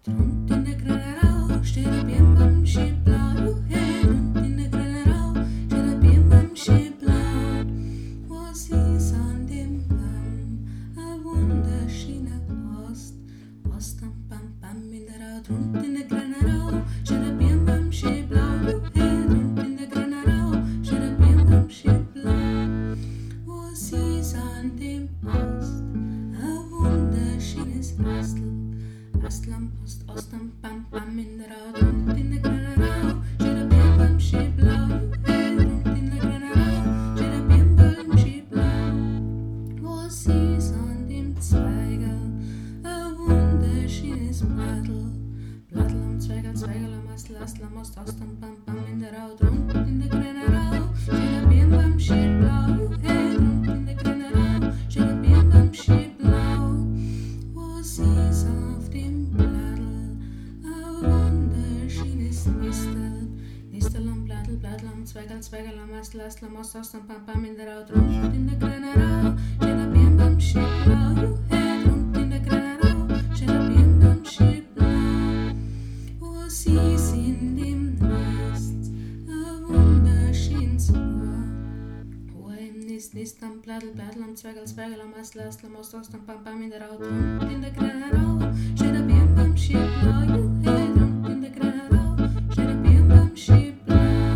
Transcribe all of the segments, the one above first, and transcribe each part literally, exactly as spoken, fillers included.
rund in der grünen Rau, steht ein Birn beim Skiblau, hey, rund in der grünen Rau, steht ein Birn beim Skiblau. Was ist an dem Baum? Ein wunderschöner Ast, Ast am Bam Bam in der Rau, rund in der grünen Rau, steht ein Birn beim Skiblau, hey, rund in der grünen Rau, steht ein Birn beim Skiblau. Was ist an dem Ast? Ein wunderschönes Astel, Astel am Ast, Ast am Bam Bam in der Rau, rund in der grünen Rau, steht ein Birn beim Skiblau, hey, rund in der grünen Rau, steht ein Birn beim Skiblau. Was ist an dem Zweigel? Ein wunderschönes Blattl, Blattl am Zweigel, Zweigel am Astel, Astel am Ast, Ast am Bam Bam in der Rau, rund in der grünen Rau, steht ein Birn beim Skiblau, hey, rund in der grünen Rau, steht ein Birn beim Skiblau. Was ist auf dem Blattl? Ein wunderschönes Nistel, Nistel am Blattl, Blattl am Zweigel, Zweigel am Astel, Astel am Ast, Ast am Bam Bam in der Rau, rund in der grünen Rau, steht ein Birn beim Skiblau, hey, rund in der grünen Rau, steht ein Birn beim Skiblau. Was ist in dem Nest? Ein wunderschönes Ohr, Ohr im Nest, Nest am Blattl, Blattl am Zweigel, Zweigel am Astel, Astel am Ast, Ast am Bam Bam in der Rau, rund in der grünen Rau, steht ein Birn beim Skiblau, hey, rund in der grünen Rau, steht ein Birn beim Skiblau.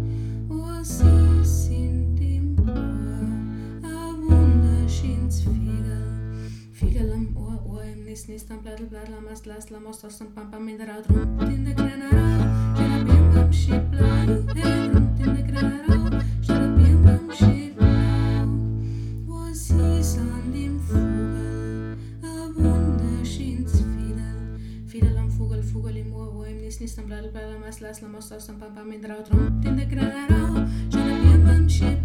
Was ist in dem Ohr? Ein wunderschönes Fiegel, Fiegel am Ohr, Ohr im Nest, Nest am Blattl, Blattl am Astel, Astel am Ast, Ast am Bam Bam in der Rau, rund in der grünen Rau, steht ein Birn beim Skiblau, hey, rund in der grünen Rau, steht ein Birn beim Skiblau. Was ist an dem Vogel? Ein wunderschönes Fiedel, Fiedel am Vogel, Vogel im Ohr, Ohr im Nest, Nest am Blattl, Blattl am Astel, Astel am Ast, Ast am Bam Bam in der Rau, rund in der grünen Rau, steht ein Birn beim Skiblau.